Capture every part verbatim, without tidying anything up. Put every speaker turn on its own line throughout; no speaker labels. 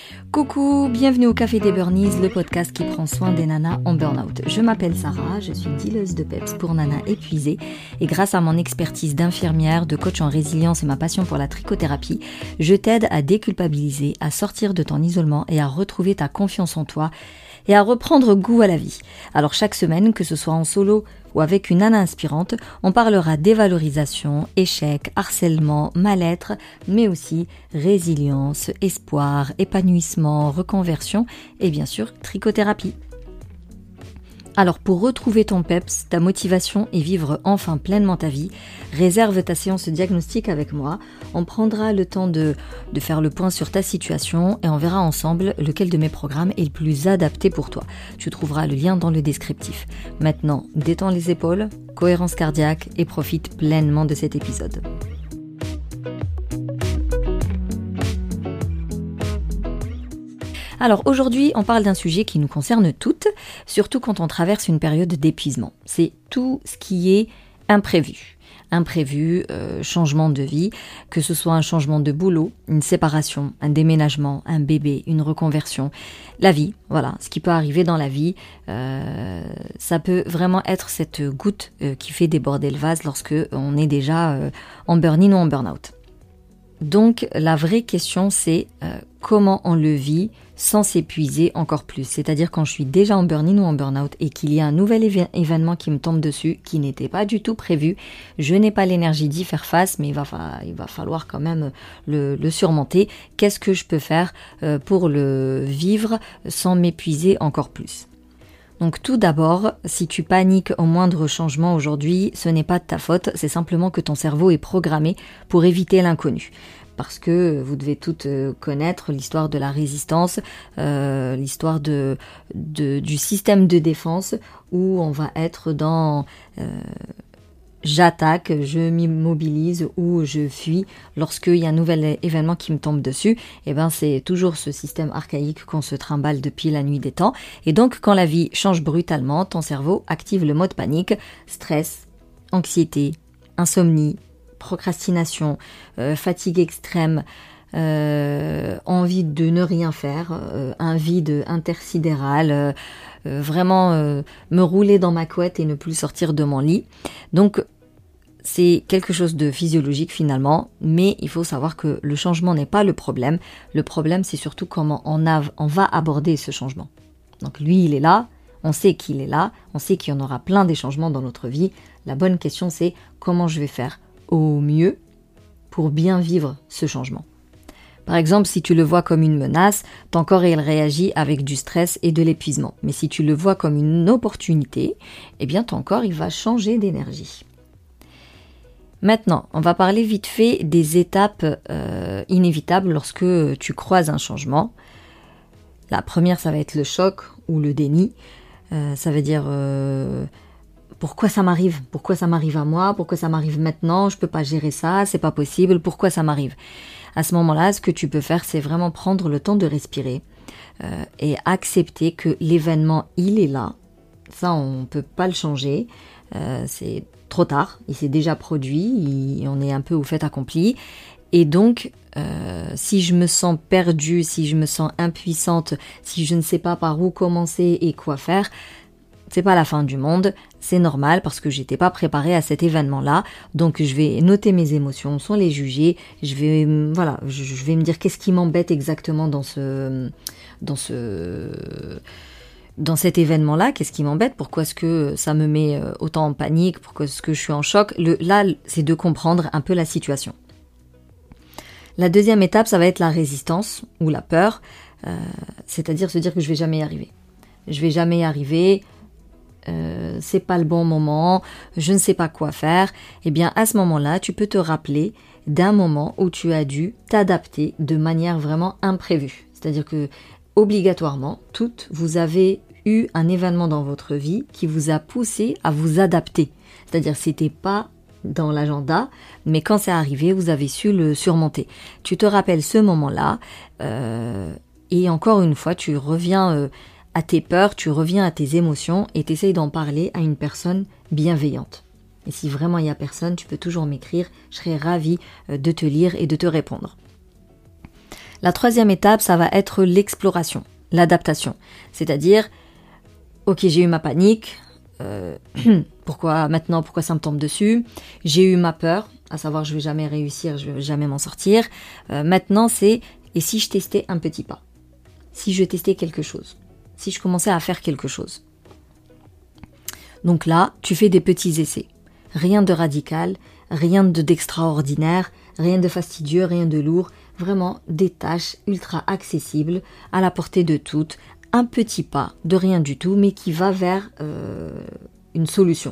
Coucou, bienvenue au Café des Burnies, le podcast qui prend soin des nanas en burn-out. Je m'appelle Sarah, je suis dealeuse de peps pour nanas épuisées et grâce à mon expertise d'infirmière, de coach en résilience et ma passion pour la trichothérapie, je t'aide à déculpabiliser, à sortir de ton isolement et à retrouver ta confiance en toi et à reprendre goût à la vie. Alors chaque semaine, que ce soit en solo ou avec une nana inspirante, on parlera dévalorisation, échec, harcèlement, mal-être, mais aussi résilience, espoir, épanouissement, reconversion et bien sûr trichothérapie. Alors pour retrouver ton peps, ta motivation et vivre enfin pleinement ta vie, réserve ta séance de diagnostic avec moi. On prendra le temps de, de faire le point sur ta situation et on verra ensemble lequel de mes programmes est le plus adapté pour toi. Tu trouveras le lien dans le descriptif. Maintenant, détends les épaules, cohérence cardiaque et profite pleinement de cet épisode. Alors aujourd'hui, on parle d'un sujet qui nous concerne toutes, surtout quand on traverse une période d'épuisement. C'est tout ce qui est imprévu. Imprévu, euh, changement de vie, que ce soit un changement de boulot, une séparation, un déménagement, un bébé, une reconversion, la vie, voilà, ce qui peut arriver dans la vie, euh, ça peut vraiment être cette goutte euh, qui fait déborder le vase lorsque on est déjà euh, en burn-in ou en burn-out. Donc la vraie question c'est euh, comment on le vit sans s'épuiser encore plus. C'est-à-dire quand je suis déjà en burn-in ou en burn-out et qu'il y a un nouvel éve- événement qui me tombe dessus, qui n'était pas du tout prévu, je n'ai pas l'énergie d'y faire face, mais il va, fa- il va falloir quand même le, le surmonter. Qu'est-ce que je peux faire euh, pour le vivre sans m'épuiser encore plus ? Donc tout d'abord, si tu paniques au moindre changement aujourd'hui, ce n'est pas de ta faute, c'est simplement que ton cerveau est programmé pour éviter l'inconnu. Parce que vous devez toutes connaître l'histoire de la résistance, euh, l'histoire de, de, du système de défense où on va être dans euh, j'attaque, je m'immobilise ou je fuis lorsqu'il y a un nouvel événement qui me tombe dessus. Et ben c'est toujours ce système archaïque qu'on se trimballe depuis la nuit des temps. Et donc quand la vie change brutalement, ton cerveau active le mode panique, stress, anxiété, insomnie, procrastination, euh, fatigue extrême, euh, envie de ne rien faire, euh, un vide intersidéral, euh, euh, vraiment euh, me rouler dans ma couette et ne plus sortir de mon lit. Donc c'est quelque chose de physiologique finalement, mais il faut savoir que le changement n'est pas le problème. Le problème c'est surtout comment on, a, on va aborder ce changement. Donc lui il est là, on sait qu'il est là, on sait qu'il y en aura plein des changements dans notre vie. La bonne question c'est comment je vais faire au mieux pour bien vivre ce changement. Par exemple, si tu le vois comme une menace, ton corps il réagit avec du stress et de l'épuisement. Mais si tu le vois comme une opportunité, eh bien ton corps il va changer d'énergie. Maintenant, on va parler vite fait des étapes euh, inévitables lorsque tu croises un changement. La première, ça va être le choc ou le déni. Euh, ça veut dire... Euh, Pourquoi ça m'arrive ? Pourquoi ça m'arrive à moi ? Pourquoi ça m'arrive maintenant ? Je peux pas gérer ça, c'est pas possible. Pourquoi ça m'arrive ? À ce moment-là, ce que tu peux faire, c'est vraiment prendre le temps de respirer euh, et accepter que l'événement, il est là. Ça, on peut pas le changer. Euh, c'est trop tard. Il s'est déjà produit. Il, on est un peu au fait accompli. Et donc, euh, si je me sens perdue, si je me sens impuissante, si je ne sais pas par où commencer et quoi faire, c'est pas la fin du monde, c'est normal parce que j'étais pas préparée à cet événement-là. Donc je vais noter mes émotions sans les juger. Je vais, voilà, je vais me dire qu'est-ce qui m'embête exactement dans ce, dans ce, dans cet événement-là. Qu'est-ce qui m'embête ? Pourquoi est-ce que ça me met autant en panique ? Pourquoi est-ce que je suis en choc ? Le, là, c'est de comprendre un peu la situation. La deuxième étape, ça va être la résistance ou la peur, euh, c'est-à-dire se dire que je vais jamais y arriver. Je vais jamais y arriver. Euh, c'est pas le bon moment, je ne sais pas quoi faire, eh bien à ce moment-là, tu peux te rappeler d'un moment où tu as dû t'adapter de manière vraiment imprévue. C'est-à-dire que obligatoirement, toutes, vous avez eu un événement dans votre vie qui vous a poussé à vous adapter. C'est-à-dire que c'était pas dans l'agenda, mais quand c'est arrivé, vous avez su le surmonter. Tu te rappelles ce moment-là, euh, et encore une fois, tu reviens euh, à tes peurs, tu reviens à tes émotions et tu essayes d'en parler à une personne bienveillante. Et si vraiment il n'y a personne, tu peux toujours m'écrire, je serai ravie de te lire et de te répondre. La troisième étape, ça va être l'exploration, l'adaptation. C'est-à-dire, ok, j'ai eu ma panique, euh, pourquoi maintenant, pourquoi ça me tombe dessus? J'ai eu ma peur, à savoir je vais jamais réussir, je vais jamais m'en sortir. Euh, maintenant, c'est, et si je testais un petit pas? Si je testais quelque chose? Si je commençais à faire quelque chose? Donc là, tu fais des petits essais. Rien de radical, rien de d'extraordinaire, rien de fastidieux, rien de lourd. Vraiment des tâches ultra accessibles, à la portée de toutes. Un petit pas de rien du tout, mais qui va vers euh, une solution.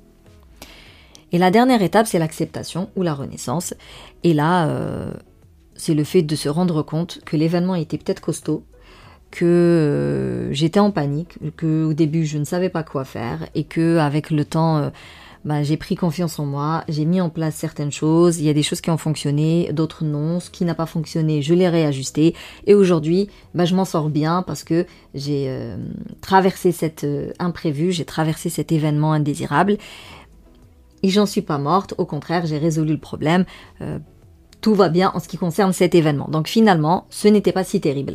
Et la dernière étape, c'est l'acceptation ou la renaissance. Et là, euh, c'est le fait de se rendre compte que l'événement était peut-être costaud, que euh, j'étais en panique, que au début je ne savais pas quoi faire et que avec le temps, euh, bah, j'ai pris confiance en moi, j'ai mis en place certaines choses, il y a des choses qui ont fonctionné, d'autres non, ce qui n'a pas fonctionné, je l'ai réajusté et aujourd'hui, bah, je m'en sors bien parce que j'ai euh, traversé cet euh, imprévu, j'ai traversé cet événement indésirable et j'en suis pas morte, au contraire, j'ai résolu le problème, euh, tout va bien en ce qui concerne cet événement. Donc finalement, ce n'était pas si terrible.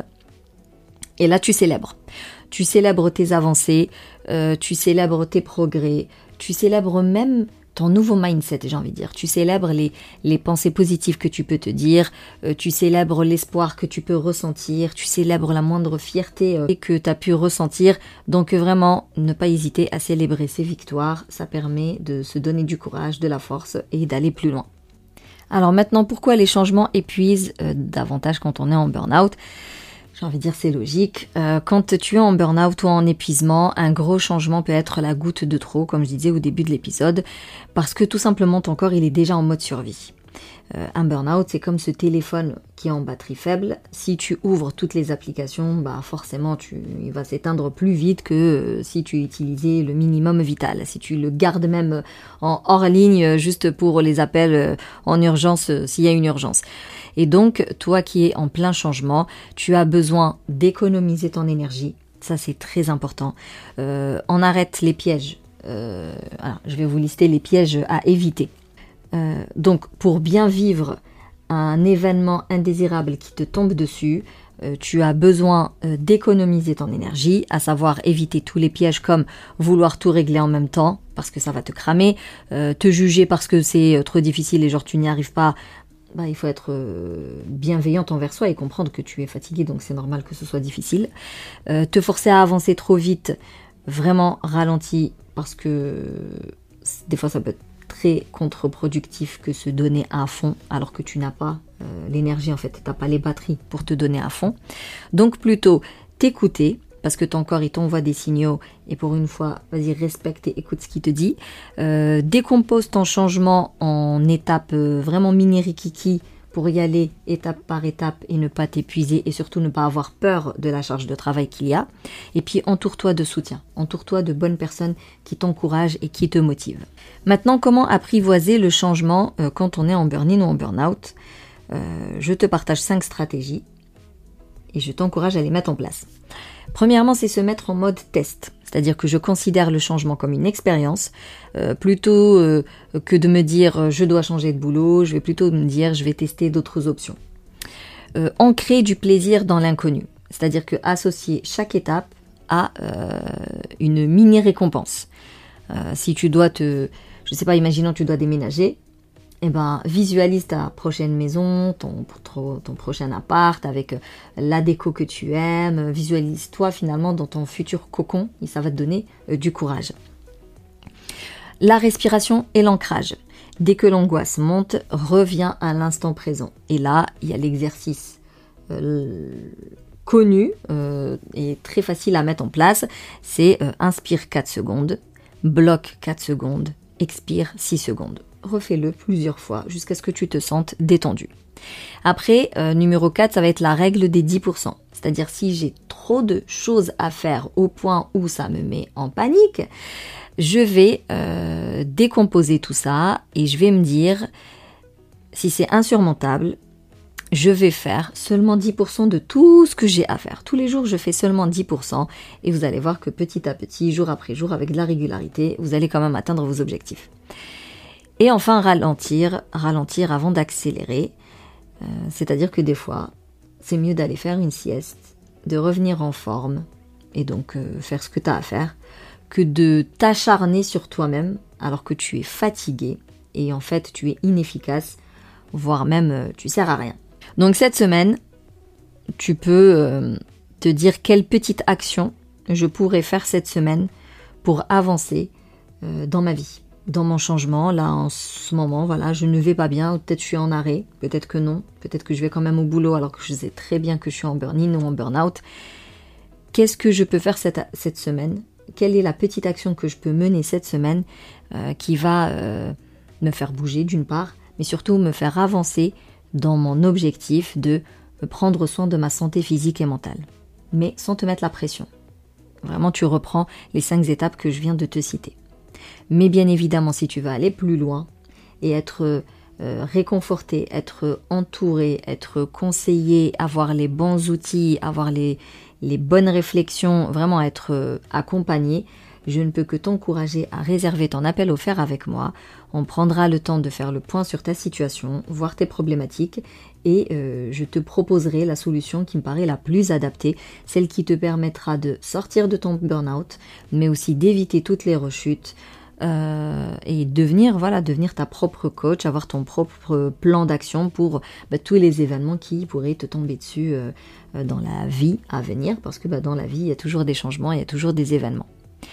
Et là, tu célèbres. Tu célèbres tes avancées, euh, tu célèbres tes progrès, tu célèbres même ton nouveau mindset, j'ai envie de dire. Tu célèbres les, les pensées positives que tu peux te dire, euh, tu célèbres l'espoir que tu peux ressentir, tu célèbres la moindre fierté euh, que tu as pu ressentir. Donc vraiment, ne pas hésiter à célébrer ces victoires, ça permet de se donner du courage, de la force et d'aller plus loin. Alors maintenant, pourquoi les changements épuisent euh, davantage quand on est en burn-out ? J'ai envie de dire c'est logique. Euh, quand tu es en burn-out ou en épuisement, un gros changement peut être la goutte de trop, comme je disais au début de l'épisode, parce que tout simplement ton corps il est déjà en mode survie. Euh, un burn-out, c'est comme ce téléphone qui est en batterie faible. Si tu ouvres toutes les applications, bah forcément tu, il va s'éteindre plus vite que euh, si tu utilisais le minimum vital. Si tu le gardes même en hors ligne juste pour les appels euh, en urgence euh, s'il y a une urgence. Et donc, toi qui es en plein changement, tu as besoin d'économiser ton énergie. Ça, c'est très important. Euh, on arrête les pièges. Euh, alors, je vais vous lister les pièges à éviter. Euh, donc, pour bien vivre un événement indésirable qui te tombe dessus, euh, tu as besoin euh, d'économiser ton énergie, à savoir éviter tous les pièges comme vouloir tout régler en même temps, parce que ça va te cramer, euh, te juger parce que c'est trop difficile et genre tu n'y arrives pas. Bah, il faut être bienveillante envers soi et comprendre que tu es fatigué, donc c'est normal que ce soit difficile. Euh, te forcer à avancer trop vite, vraiment ralenti, parce que des fois ça peut être très contre-productif que se donner à fond, alors que tu n'as pas euh, l'énergie, en fait, tu n'as pas les batteries pour te donner à fond. Donc plutôt t'écouter, parce que ton corps il t'envoie des signaux et pour une fois, vas-y, respecte et écoute ce qu'il te dit. Euh, décompose ton changement en étapes euh, vraiment mini-rikiki pour y aller étape par étape et ne pas t'épuiser et surtout ne pas avoir peur de la charge de travail qu'il y a. Et puis entoure-toi de soutien, entoure-toi de bonnes personnes qui t'encouragent et qui te motivent. Maintenant, comment apprivoiser le changement euh, quand on est en burn-in ou en burn-out ? euh, Je te partage cinq stratégies et je t'encourage à les mettre en place. Premièrement, c'est se mettre en mode test, c'est-à-dire que je considère le changement comme une expérience, euh, plutôt euh, que de me dire euh, je dois changer de boulot, je vais plutôt me dire je vais tester d'autres options. Euh, ancrer du plaisir dans l'inconnu, c'est-à-dire que associer chaque étape à euh, une mini récompense. Euh, si tu dois te, je sais pas, imaginons tu dois déménager, eh ben, visualise ta prochaine maison, ton, ton prochain appart avec la déco que tu aimes. Visualise-toi finalement dans ton futur cocon et ça va te donner euh, du courage. La respiration et l'ancrage. Dès que l'angoisse monte, reviens à l'instant présent. Et là, il y a l'exercice euh, connu euh, et très facile à mettre en place. C'est euh, inspire quatre secondes, bloque quatre secondes, expire six secondes. Refais-le plusieurs fois jusqu'à ce que tu te sentes détendu. Après, euh, numéro quatre, ça va être la règle des dix pour cent. C'est-à-dire si j'ai trop de choses à faire au point où ça me met en panique, je vais euh, décomposer tout ça et je vais me dire, si c'est insurmontable, je vais faire seulement dix pour cent de tout ce que j'ai à faire. Tous les jours, je fais seulement dix pour cent et vous allez voir que petit à petit, jour après jour, avec de la régularité, vous allez quand même atteindre vos objectifs. Et enfin, ralentir, ralentir avant d'accélérer. Euh, c'est-à-dire que des fois, c'est mieux d'aller faire une sieste, de revenir en forme et donc euh, faire ce que tu as à faire, que de t'acharner sur toi-même alors que tu es fatigué et en fait tu es inefficace, voire même euh, tu sers à rien. Donc cette semaine, tu peux euh, te dire quelle petite action je pourrais faire cette semaine pour avancer euh, dans ma vie, dans mon changement. Là en ce moment, voilà, je ne vais pas bien, peut-être je suis en arrêt, peut-être que non, peut-être que je vais quand même au boulot alors que je sais très bien que je suis en burn-in ou en burn-out. Qu'est-ce que je peux faire cette, cette semaine ? Quelle est la petite action que je peux mener cette semaine euh, qui va euh, me faire bouger d'une part, mais surtout me faire avancer dans mon objectif de prendre soin de ma santé physique et mentale, mais sans te mettre la pression. Vraiment, tu reprends les cinq étapes que je viens de te citer. Mais bien évidemment, si tu veux aller plus loin et être euh, réconforté, être entouré, être conseillé, avoir les bons outils, avoir les, les bonnes réflexions, vraiment être euh, accompagné, je ne peux que t'encourager à réserver ton appel offert avec moi. On prendra le temps de faire le point sur ta situation, voir tes problématiques et euh, je te proposerai la solution qui me paraît la plus adaptée, celle qui te permettra de sortir de ton burn-out, mais aussi d'éviter toutes les rechutes euh, et devenir, voilà, devenir ta propre coach, avoir ton propre plan d'action pour bah, tous les événements qui pourraient te tomber dessus euh, dans la vie à venir, parce que bah, dans la vie, il y a toujours des changements, il y a toujours des événements.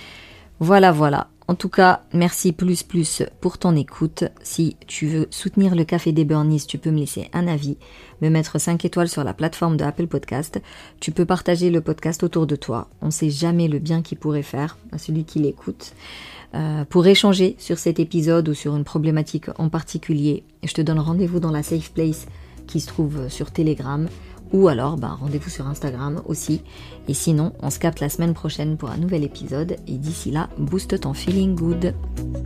Voilà, voilà. En tout cas, merci plus plus pour ton écoute. Si tu veux soutenir le Café des Burnies, tu peux me laisser un avis, me mettre cinq étoiles sur la plateforme de Apple Podcast. Tu peux partager le podcast autour de toi. On ne sait jamais le bien qu'il pourrait faire à celui qui l'écoute. Euh, pour échanger sur cet épisode ou sur une problématique en particulier, je te donne rendez-vous dans la Safe Place qui se trouve sur Telegram. Ou alors, bah, rendez-vous sur Instagram aussi. Et sinon, on se capte la semaine prochaine pour un nouvel épisode. Et d'ici là, booste ton feeling good.